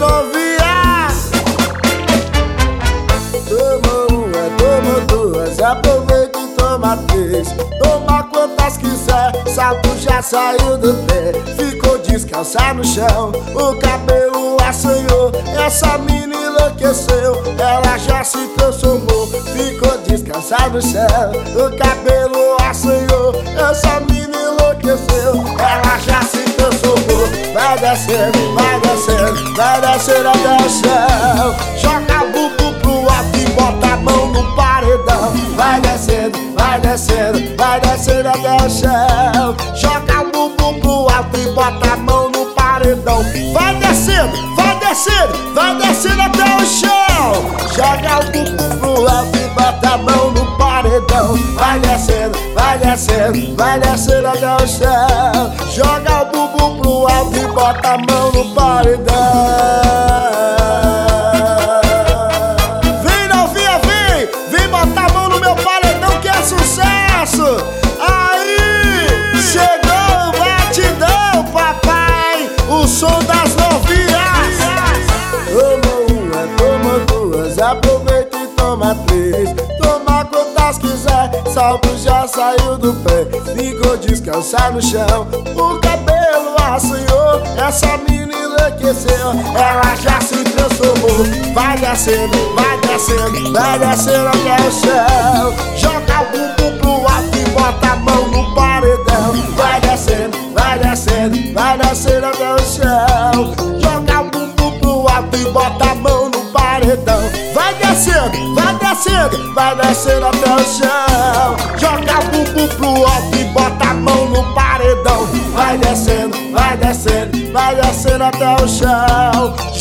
novias. Toma uma, toma duas, aproveita e toma três. Toma quantas quiser, salto já saiu do pé. Ficou descalça no chão, o cabelo assanhou. Essa mina enlouqueceu, ela já se transformou. Ficou descalça no chão, o cabelo assanhou. Essa mina enlouqueceu, ela já se transformou. Vai descendo, vai descendo, vai descendo até o chão. Joga o bumbum pro alto e bota a mão no paredão. Vai descendo, vai descendo, vai descendo até o chão. Joga o bumbum pro alto e bota a mão no paredão. Vai descendo, vai descendo, vai descendo até o chão. Joga o bumbum pro alto e bota a mão no paredão. Vai descendo, vai descendo, vai descendo até o chão. Joga o bumbum pro alto e bota a mão no paredão. Vem novinha, vem, vem botar a mão no meu paredão que é sucesso. Aí, chegou o batidão, papai, o som das novinhas. Toma uma, toma duas, aproveita e toma três. Toma quantas quiser, salto já saiu do pé. Ficou descalça no chão, o cabelo assanhou. Essa mina enlouqueceu, ela já se transformou. Vai descendo, vai descendo, vai descendo até o chão. Joga o bumbum pro alto e bota a mão no paredão. Vai descendo, vai descendo, vai descendo até o chão. Joga o bumbum pro alto e bota a mão no paredão. Vai descendo, vai descendo, vai descendo até o chão. Joga o bumbum pro alto e bota a mão no paredão. Vai descendo, vai descendo, vai descendo até o chão.